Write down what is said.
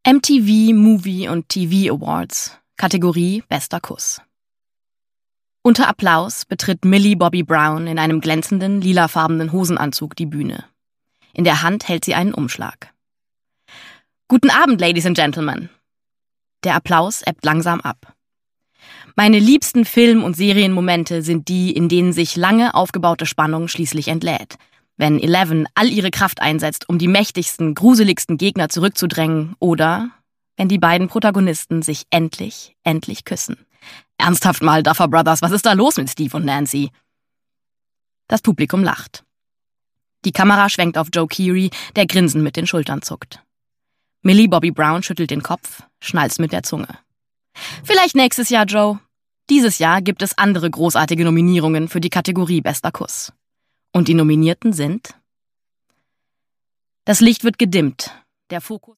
MTV Movie und TV Awards, Kategorie Bester Kuss. Unter Applaus betritt Millie Bobby Brown in einem glänzenden, lilafarbenen Hosenanzug die Bühne. In der Hand hält sie einen Umschlag. Guten Abend, Ladies and Gentlemen. Der Applaus ebbt langsam ab. Meine liebsten Film- und Serienmomente sind die, in denen sich lange aufgebaute Spannung schließlich entlädt. Wenn Eleven all ihre Kraft einsetzt, um die mächtigsten, gruseligsten Gegner zurückzudrängen, oder wenn die beiden Protagonisten sich endlich küssen. Ernsthaft mal, Duffer Brothers, was ist da los mit Steve und Nancy? Das Publikum lacht. Die Kamera schwenkt auf Joe Keery, der grinsend mit den Schultern zuckt. Millie Bobby Brown schüttelt den Kopf, schnalzt mit der Zunge. Vielleicht nächstes Jahr, Joe. Dieses Jahr gibt es andere großartige Nominierungen für die Kategorie Bester Kuss. Und die Nominierten sind: Das Licht wird gedimmt. Der Fokus